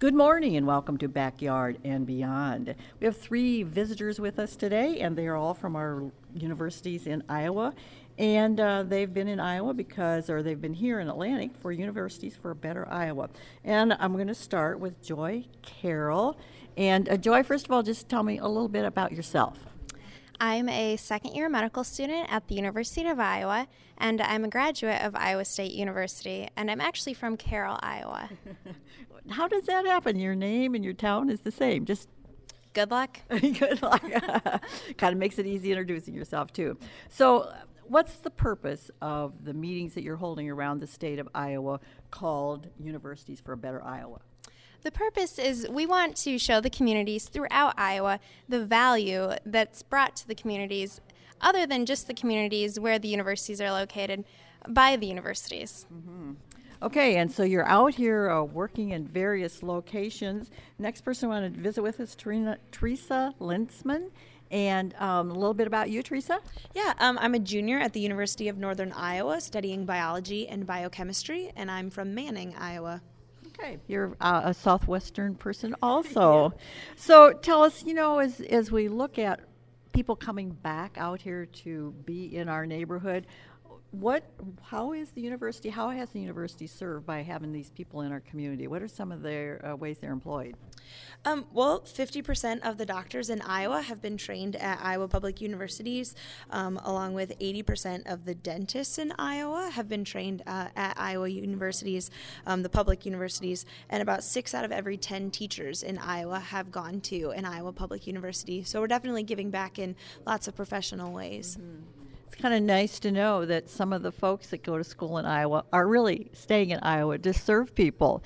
Good morning and welcome to Backyard and Beyond. We have three visitors with us today, and they are all from our universities in Iowa. And they've been in Iowa they've been here in Atlantic for Universities for a Better Iowa. And I'm going to start with Joy Carroll. And Joy, first of all, just tell me a little bit about yourself. I'm a second-year medical student at the University of Iowa, and I'm a graduate of Iowa State University, and I'm actually from Carroll, Iowa. How does that happen? Your name and your town is the same. Just Good luck. good luck. Kind of makes it easy introducing yourself, too. So what's the purpose of the meetings that you're holding around the state of Iowa called Universities for a Better Iowa? The purpose is we want to show the communities throughout Iowa the value that's brought to the communities other than just the communities where the universities are located by the universities. Mm-hmm. Okay, and so you're out here working in various locations. Next person I want to visit with is Teresa Lintzman. And a little bit about you, Teresa? Yeah, I'm a junior at the University of Northern Iowa studying biology and biochemistry, and I'm from Manning, Iowa. Okay, you're a Southwestern person also. Yeah. So tell us, as we look at people coming back out here to be in our neighborhood, how has the university served by having these people in our community? What are some of their ways they're employed? Well, 50% of the doctors in Iowa have been trained at Iowa Public Universities, along with 80% of the dentists in Iowa have been trained at Iowa universities, the public universities, and about 6 out of every 10 teachers in Iowa have gone to an Iowa Public University. So we're definitely giving back in lots of professional ways. Mm-hmm. It's kind of nice to know that some of the folks that go to school in Iowa are really staying in Iowa to serve people.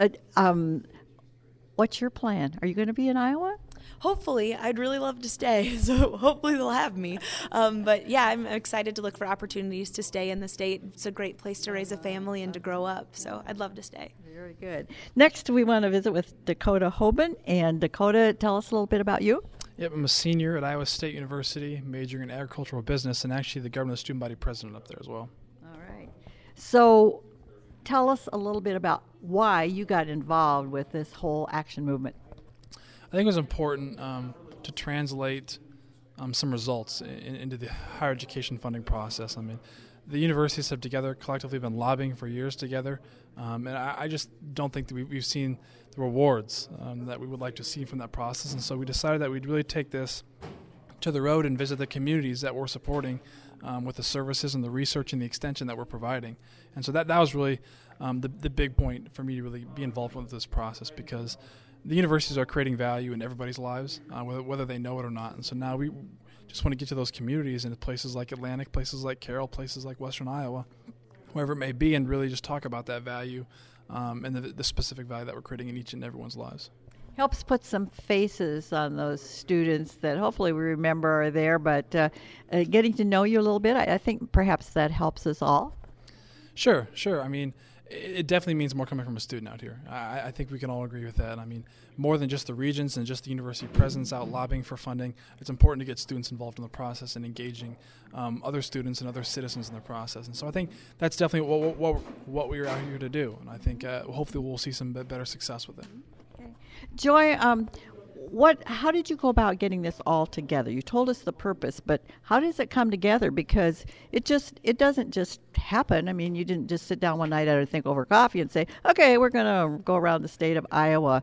What's your plan? Are you going to be in Iowa? Hopefully. I'd really love to stay, so hopefully they'll have me. But yeah, I'm excited to look for opportunities to stay in the state. It's a great place to raise a family and to grow up, so I'd love to stay. Very good. Next, we want to visit with Dakota Hoban. And Dakota, tell us a little bit about you. Yep, I'm a senior at Iowa State University, majoring in agricultural business, and actually the government student body president up there as well. All right. So tell us a little bit about why you got involved with this whole action movement. I think it was important to translate some results into the higher education funding process. I mean, the universities have together collectively been lobbying for years together, and I just don't think that we've seen the rewards that we would like to see from that process. And so we decided that we'd really take this to the road and visit the communities that we're supporting with the services and the research and the extension that we're providing. And so that was really the big point for me to really be involved with this process, because the universities are creating value in everybody's lives, whether they know it or not. And so now we just want to get to those communities and places like Atlantic, places like Carroll, places like Western Iowa, wherever it may be, and really just talk about that value and the specific value that we're creating in each and everyone's lives. Helps put some faces on those students that hopefully we remember are there, but getting to know you a little bit, I think perhaps that helps us all. Sure. I mean, it definitely means more coming from a student out here. I think we can all agree with that. I mean, more than just the regents and just the university presidents out lobbying for funding, it's important to get students involved in the process and engaging other students and other citizens in the process. And so I think that's definitely what we are out here to do. And I think hopefully we'll see some better success with it. Okay. Joy, how did you go about getting this all together? You told us the purpose, but how does it come together? Because it doesn't just happen. I mean, you didn't just sit down one night and think over coffee and say, okay, we're going to go around the state of Iowa.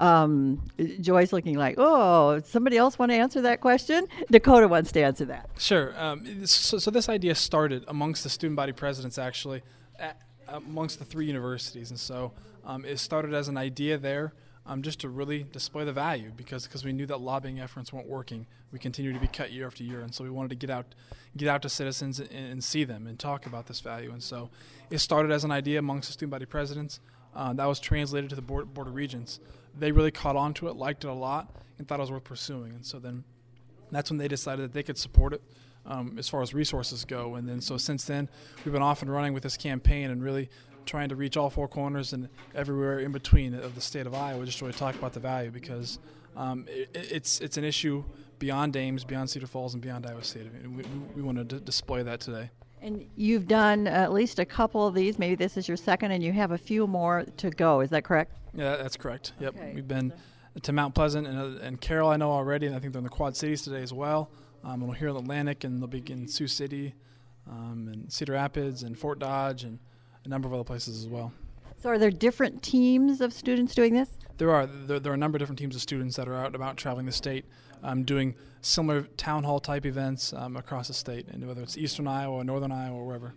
Joy's looking like, oh, somebody else want to answer that question? Dakota wants to answer that. Sure. So this idea started amongst the student body presidents, actually, amongst the three universities. And so it started as an idea there. Just to really display the value, because we knew that lobbying efforts weren't working. We continued to be cut year after year, and so we wanted to get out to citizens and see them and talk about this value. And so it started as an idea amongst the student body presidents. That was translated to the board of regents. They really caught on to it, liked it a lot, and thought it was worth pursuing. And so then that's when they decided that they could support it as far as resources go. And then so since then, we've been off and running with this campaign and really trying to reach all four corners and everywhere in between of the state of Iowa, just to really talk about the value, because it's an issue beyond Ames, beyond Cedar Falls, and beyond Iowa State. I mean, we want to display that today. And you've done at least a couple of these. Maybe this is your second, and you have a few more to go. Is that correct? Yeah, that's correct. Yep, Okay. we've been to Mount Pleasant and Carroll, I know already, and I think they're in the Quad Cities today as well. And we're here in Atlantic, and they'll be in Sioux City, and Cedar Rapids, and Fort Dodge, and a number of other places as well. So are there different teams of students doing this? There are a number of different teams of students that are out and about traveling the state, doing similar town hall type events across the state, and whether it's Eastern Iowa, Northern Iowa, or wherever.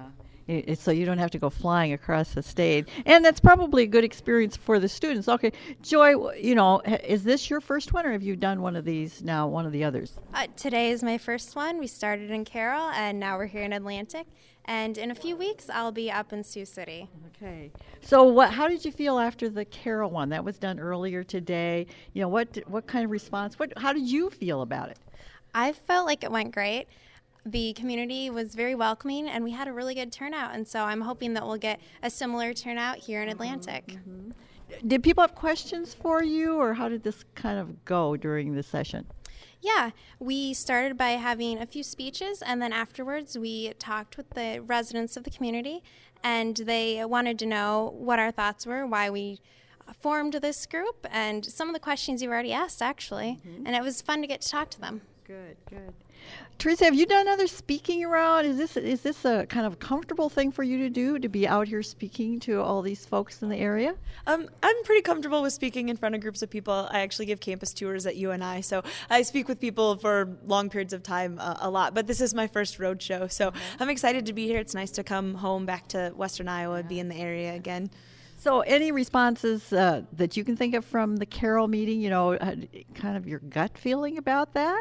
So you don't have to go flying across the state. And that's probably a good experience for the students. Okay, Joy, is this your first one, or have you done one of these now, one of the others? Today is my first one. We started in Carroll, and now we're here in Atlantic. And in a few weeks, I'll be up in Sioux City. Okay. So how did you feel after the Carroll one? That was done earlier today. What kind of response? How did you feel about it? I felt like it went great. The community was very welcoming, and we had a really good turnout. And so I'm hoping that we'll get a similar turnout here in Atlantic. Mm-hmm. Did people have questions for you, or how did this kind of go during the session? Yeah, we started by having a few speeches, and then afterwards we talked with the residents of the community, and they wanted to know what our thoughts were, why we formed this group, and some of the questions you already asked, actually. And it was fun to get to talk to them. Good. Teresa, have you done other speaking around? Is this a kind of comfortable thing for you to do, to be out here speaking to all these folks in the area? I'm pretty comfortable with speaking in front of groups of people. I actually give campus tours at UNI, so I speak with people for long periods of time a lot. But this is my first road show, so I'm excited to be here. It's nice to come home back to Western Iowa, be in the area again. So any responses that you can think of from the Carroll meeting, kind of your gut feeling about that?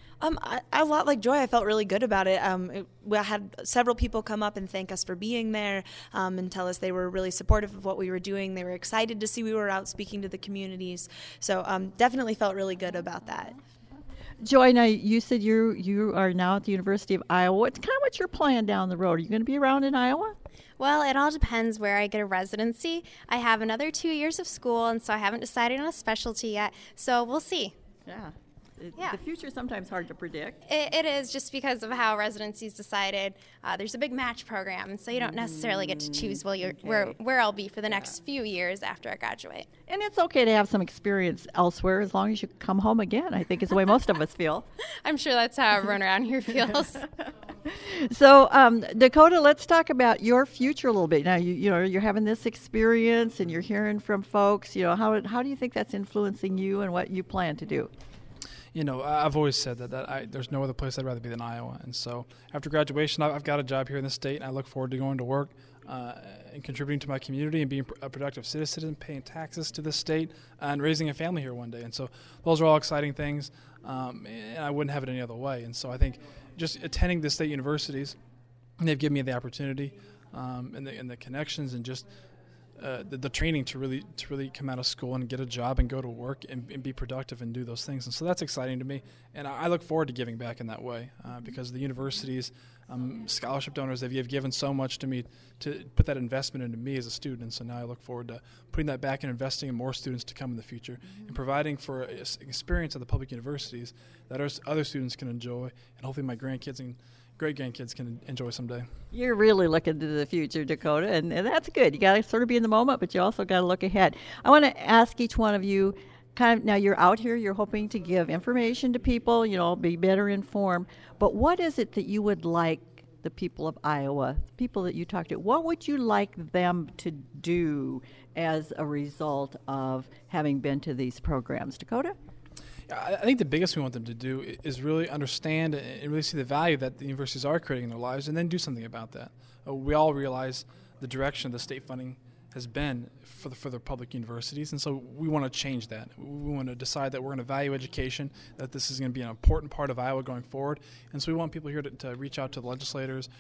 A lot like Joy, I felt really good about it. I had several people come up and thank us for being there and tell us they were really supportive of what we were doing. They were excited to see we were out speaking to the communities. So definitely felt really good about that. Joy, now you said you are now at the University of Iowa. What's your plan down the road? Are you going to be around in Iowa? Well, it all depends where I get a residency. I have another 2 years of school, and so I haven't decided on a specialty yet. So we'll see. Yeah. Yeah. The future is sometimes hard to predict. It is, just because of how residency's decided. There's a big match program, and so you don't necessarily get to choose where I'll be for the next few years after I graduate. And it's okay to have some experience elsewhere as long as you come home again, I think is the way most of us feel. I'm sure that's how everyone around here feels. So, Dakota, let's talk about your future a little bit. Now, you're having this experience and you're hearing from folks. How do you think that's influencing you and what you plan to do? I've always said that there's no other place I'd rather be than Iowa. And so after graduation, I've got a job here in the state, and I look forward to going to work and contributing to my community and being a productive citizen, paying taxes to the state, and raising a family here one day. And so those are all exciting things, and I wouldn't have it any other way. And so I think just attending the state universities, they've given me the opportunity and the connections and just the training to really come out of school and get a job and go to work and be productive and do those things. And so that's exciting to me. And I look forward to giving back in that way because the universities, scholarship donors, they've given so much to me to put that investment into me as a student. So now I look forward to putting that back and investing in more students to come in the future and providing for an experience at the public universities that other students can enjoy, and hopefully my grandkids and great-grandkids can enjoy someday. You're really looking to the future, Dakota, and that's good. You got to sort of be in the moment, but you also got to look ahead. I want to ask each one of you, now you're out here, you're hoping to give information to people, be better informed, but what is it that you would like the people of Iowa, the people that you talk to, what would you like them to do as a result of having been to these programs? Dakota? I think the biggest we want them to do is really understand and really see the value that the universities are creating in their lives, and then do something about that. We all realize the direction the state funding has been for the public universities, and so we want to change that. We want to decide that we're going to value education, that this is going to be an important part of Iowa going forward, and so we want people here to reach out to the legislators,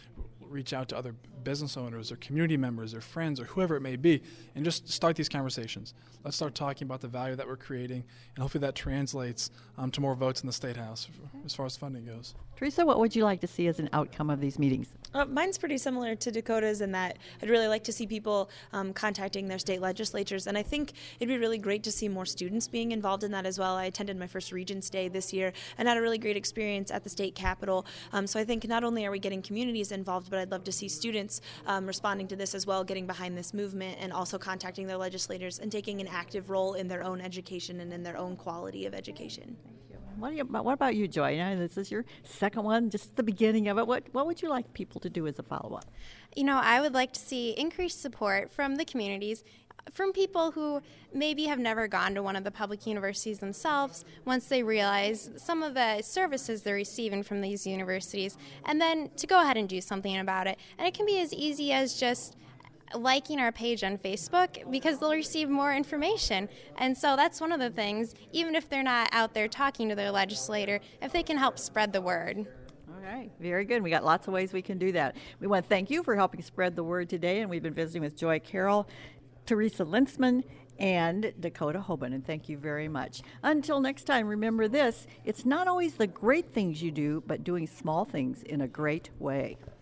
reach out to other business owners or community members or friends or whoever it may be and just start these conversations. Let's start talking about the value that we're creating, and hopefully that translates to more votes in the State House as far as funding goes. Teresa, what would you like to see as an outcome of these meetings? Mine's pretty similar to Dakota's in that I'd really like to see people contacting their state legislatures, and I think it'd be really great to see more students being involved in that as well. I attended my first Regents Day this year and had a really great experience at the state capitol. So I think not only are we getting communities involved, but I'd love to see students responding to this as well, getting behind this movement, and also contacting their legislators and taking an active role in their own education and in their own quality of education. What about you, Joy? This is your second one, just the beginning of it. What would you like people to do as a follow-up? I would like to see increased support from the communities, from people who maybe have never gone to one of the public universities themselves once they realize some of the services they're receiving from these universities, and then to go ahead and do something about it. And it can be as easy as just liking our page on Facebook, because they'll receive more information. And so that's one of the things, even if they're not out there talking to their legislator, if they can help spread the word. All right, very good. We got lots of ways we can do that. We want to thank you for helping spread the word today, and we've been visiting with Joy Carroll, Teresa Lintzman, and Dakota Hoban, and thank you very much. Until next time, remember this: it's not always the great things you do, but doing small things in a great way.